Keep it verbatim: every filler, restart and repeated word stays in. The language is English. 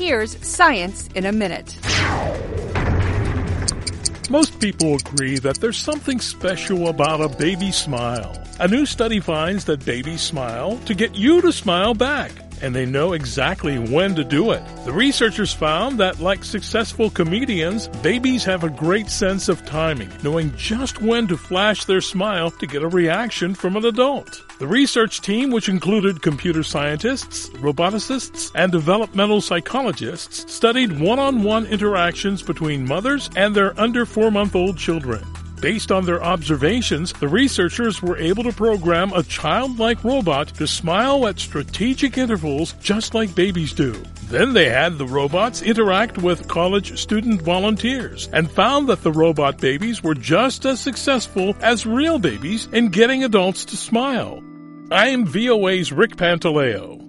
Here's Science in a Minute. Most people agree that there's something special about a baby smile. A new study finds that babies smile to get you to smile back, and they know exactly when to do it. The researchers found that, like successful comedians, babies have a great sense of timing, knowing just when to flash their smile to get a reaction from an adult. The research team, which included computer scientists, roboticists, and developmental psychologists, studied one-on-one interactions between mothers and their under four-month-old children. Based on their observations, the researchers were able to program a childlike robot to smile at strategic intervals just like babies do. Then they had the robots interact with college student volunteers and found that the robot babies were just as successful as real babies in getting adults to smile. I am V O A's Rick Pantaleo.